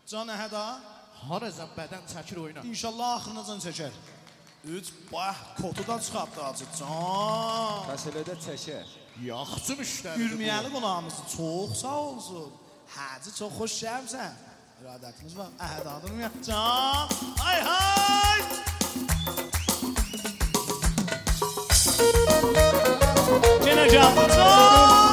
Can Əhəda. Haracan bədən çəkir oyuna. İnşallah axırınacan çəkər. 3 bax kotudan çıxartdı acı can. Məsələdə çəkər. Yaxşı müştəri. Gülməyəli qulağımızı çox sağ olsun. Hacı çox xoş gəlmisən. İradətiniz var. Əhədadır mı? Can. Hay hay. Yenə gəldi can.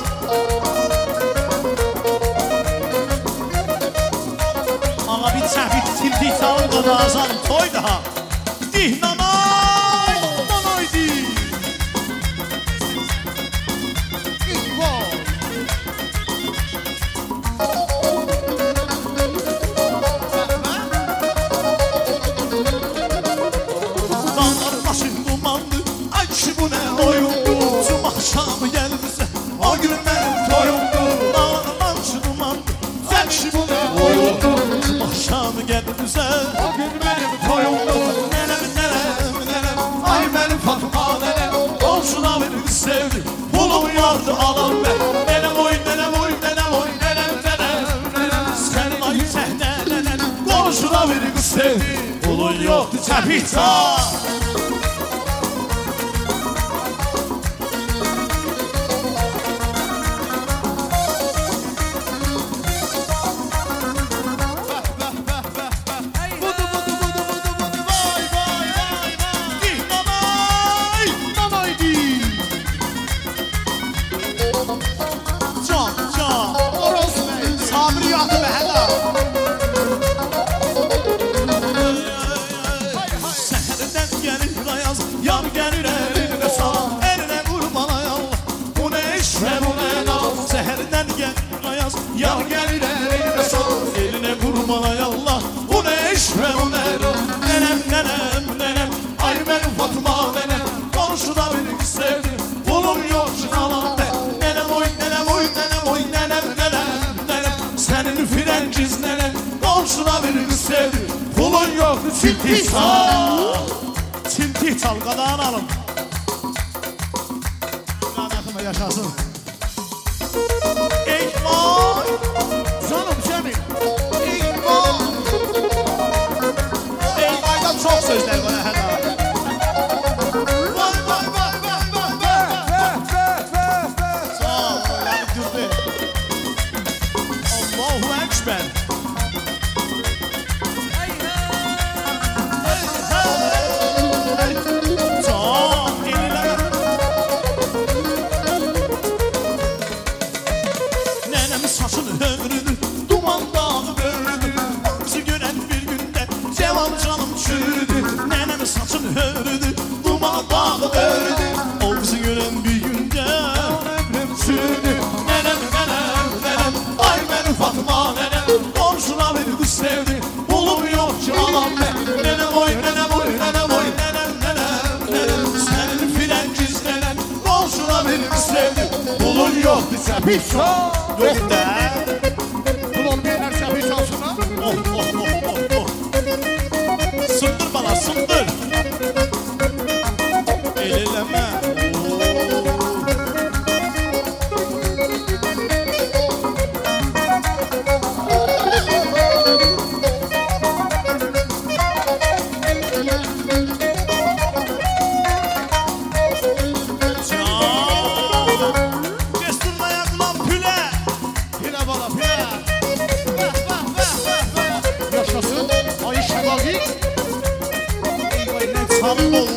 Ağa bir çəfik tiltik salın qadağazan toy daha. Dihnanay, nanaydi. Dağlar başın dumandı, ay kişi bu nə oyundu. Cum axşamı gəlirsə, o gün mənim toyumdu. Dağlar başın dumandı, ay kişi bu nə oyundu. Cum axşamı gəlirsə, o gün mənim toyumdu. Ay mənim Fatma nənəm, olsuna beni sevdi. Pulum vardı alam mən. Nənəm oy, nənəm oy, nənəm oy, nənəm, nənəm, nənəm. Sənin ay səhnə nənəm, olsuna beni sevdi. Pulun yoxdu çəpikça. Yar gelir eline sal, eline vurmalay Allah. Bu ne iş ve bu ne rol? Nenem, nenem, nenem, ay benim Fatma nenem. Komşuda beni sevdi, pulum yok şınalan de. Nenem oy, nenem oy, nenem oy, nenem, nenem, nenem. Senin Fransız nenem, komşuda beni sevdi. Pulun yok, çintik çal. Çintik çal, qadağını alın. Qadağını yaşasın. Ey vay! Canım Cemil! Ey vay! Ey vaydan çok sözler var Əhəda. Vay vay vay vay vay vay! Sağ ol, öyle durdu. Allahu Ekber! Hey hey! Hey hey! Can eline! Saçını hövürdü, duman dağı bördü. Bizi gören bir günde cevan canım çürüdü. Nenem saçını hövürdü, duman dağı bördü. O bizi gören bir günde ömrüm çürüdü. Nenem, nenem, nenem, ay benim Fatma nenem. Komşuna beni kız sevdi, pulum yok ki alam ben. Nenem oy, nenem oy, nenem oy, nenem, nenem, nenem. Senin Fransız nenem, komşuna beni kız sevdi. Pulun yok bize bir çok. Yok da. Ulan beyler çapı çalsınlar. Oh oh oh oh oh. Sındır bana sındır. Elileme. Yaşasın ayı şebabik. Sabır ol.